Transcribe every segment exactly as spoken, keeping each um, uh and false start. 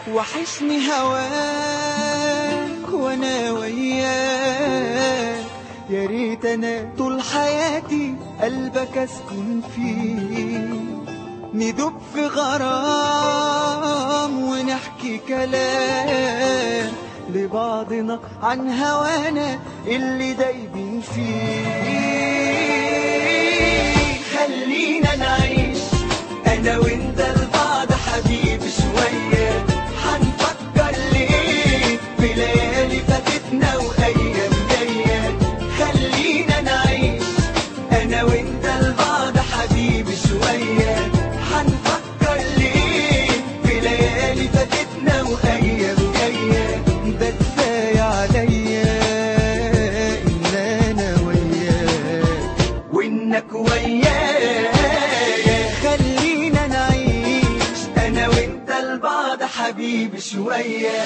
وحشني هواك وانا وياك، يا ريت انا طول حياتي قلبك اسكن فيه، ندوب في غرام ونحكي كلام لبعضنا عن هوانا اللي دايبين فيه. خلينا نعيش انا وانت لبعض حبيبي شوية، حنفكر ليه في ليالي فاتتنا وايام جاية. خلينا نعيش انا وانت لبعض حبيبي شوية، حنفكر ليه في ليالي فاتتنا وايام جاية. ده كفاية عليا ان انا وياك وانك ويايا. خلينا نعيش انا وانت لبعض حبيبي شوية.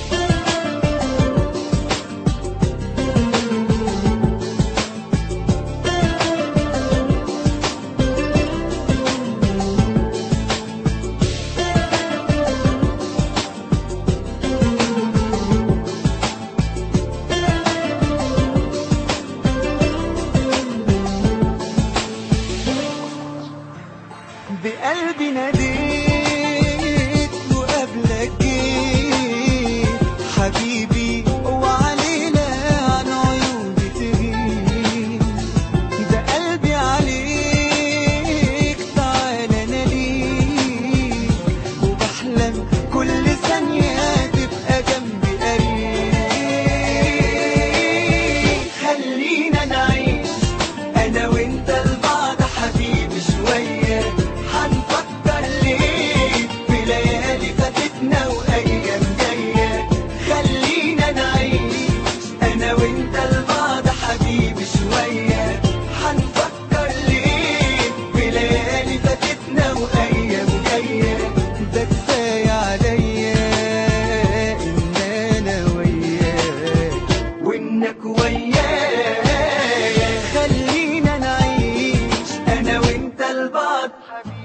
بقلبي ناديت وقبلك جيت حبيبي، وعلينا عن عيوني تغيب. ده قلبي عليك تعالى انا ليك، وبحلم كل ثانية تبقى جنبي قريب. خلينا نعيش انا وانت لبعض حبيبي شوية، حنفكر ليه في ليالي فاتتنا وايام جاية. خلينا نعيش انا وانت لبعض حبيبي شوية، حنفكر ليه في ليالي فاتتنا وايام جاية. ده كفاية عليا ان انا وياك وانك ويايا. خلينا نعيش انا وانت لبعض